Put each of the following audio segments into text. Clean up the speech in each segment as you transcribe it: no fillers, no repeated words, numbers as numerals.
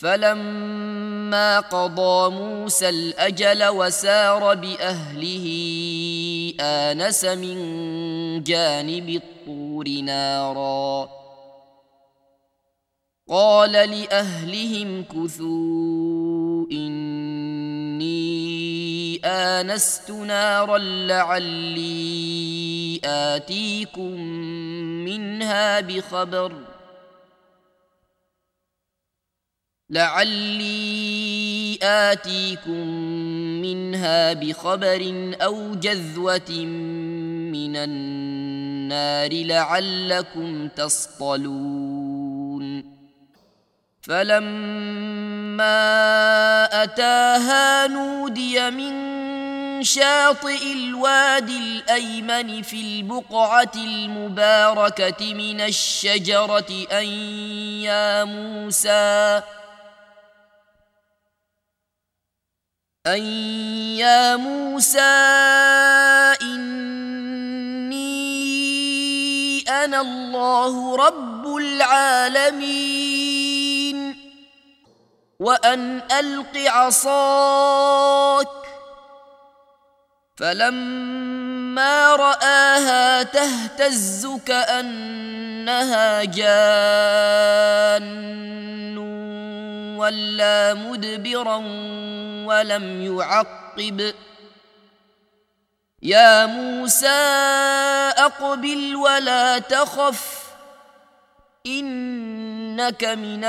فلما قضى موسى الأجل وسار بأهله آنس من جانب الطور نارا قال لأهلهم كثوا إني آنست نارا لعلي آتيكم منها بخبر أو جذوة من النار لعلكم تصطلون فلما أتاها نودي من شاطئ الوادي الأيمن في البقعة المباركة من الشجرة أن يا موسى إني أنا الله رب العالمين وأن ألق عصاك فلما رآها تهتز كأنها جان ولا مدبرا ولم يعقب يا موسى أقبل ولا تخف إنك من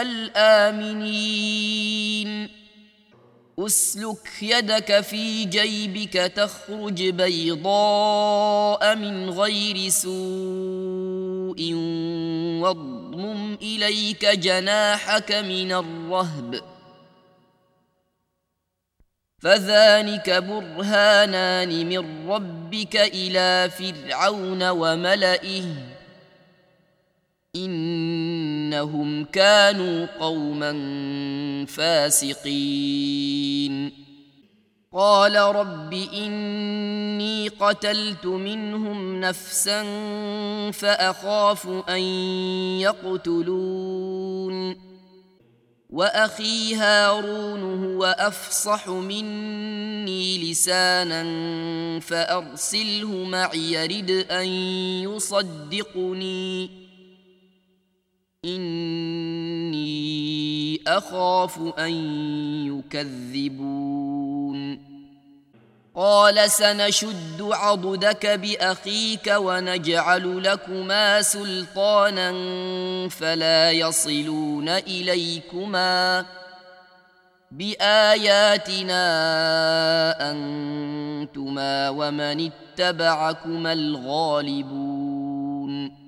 الآمنين أسلك يدك في جيبك تخرج بيضاء من غير سوء واضمم إليك جناحك من الرهب فذلك برهانان من ربك إلى فرعون وملئه إنهم كانوا قوما فاسقين قال رب إني قتلت منهم نفسا فأخاف أن يقتلون وأخي هارون هو أفصح مني لسانا فأرسله معي يرد أن يصدقني إني أخاف أن يكذبون قال سنشد عضدك بأخيك ونجعل لكما سلطانا فلا يصلون إليكما بآياتنا أنتما ومن اتبعكما الغالبون